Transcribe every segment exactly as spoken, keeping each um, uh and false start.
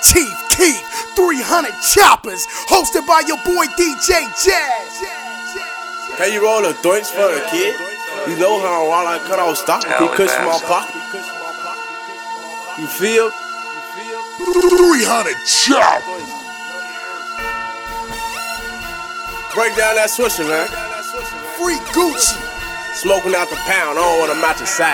Chief Keef, three hundred choppers, hosted by your boy D J Jazz. Can you roll the joints for the kid? You know how while I cut off stock, he cuts my pocket. You feel? three hundred choppers. Break down that swisher, man. Free Gucci. Smoking out the pound, I don't want to match a sack.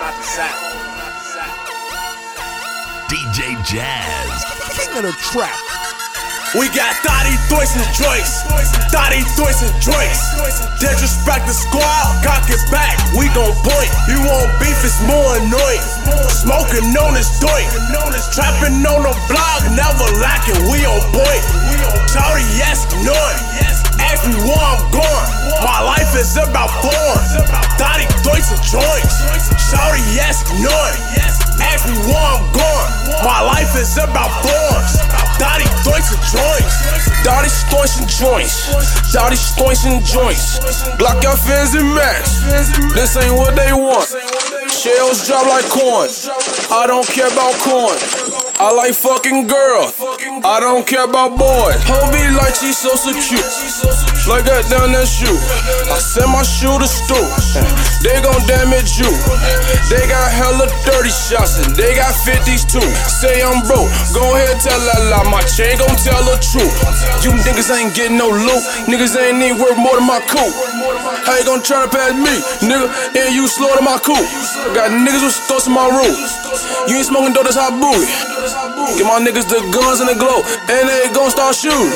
D J Jazz, King of the trap. We got thirty thoughts and joints, thirty thoughts and joints. Disrespect the squad, cock his back, we gon' point. You want beef, it's more annoying. Smoking on this joint, trapping on the block, never lacking, we on point. Shawty, yes, none. Ask me where I'm going, my life is about form. thirty thoughts and joints, shawty, yes, none. Ask me where I'm going, my life is about forms. thirty thoughts and joints, thirty thoughts and joints, thirty thoughts and joints. Glock your fans and max, this ain't what they want. Shells drop like corn, I don't care about corn. I like fucking girls, I don't care about boys. Homie like she so so cute, like that down that shoe. I send my shoe to stool, they gon' damage you. They got hella dirty shots and they got fifties too. Say I'm broke, go ahead tell that lie, my chain gon' tell the truth. You niggas ain't getting no loot, niggas ain't even worth more than my coupe. How you gon' try to pass me, nigga, and you slow to my coupe? Got niggas with thoughts in my roof. You ain't smoking dope, that's how I booty. Get my niggas the guns and the glow, and they gon' start shooting.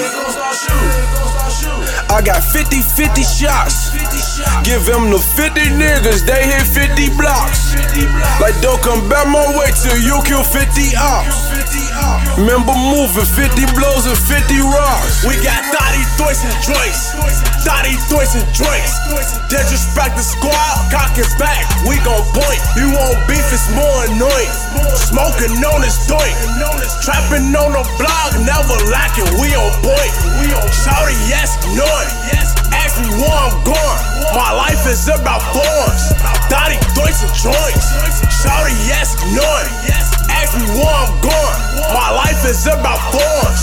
I got fifty fifty shots. Give them the fifty niggas, they hit fifty blocks. Like don't come back my way till you kill fifty ops. Remember moving fifty blows and fifty rocks. We got thirty thoughts and joints, thirty thoughts and joints. Disrespect the squad, cock his back, we gon' point. You want beef, it's more annoying. Smoking on this joint, trapping on the block, never lacking, we on point. Shawty, yes, none. Ask me where I'm going, my life is about forms. thirty thoughts and joints, shawty, yes, none. Ask me where I'm going, my life is about forms.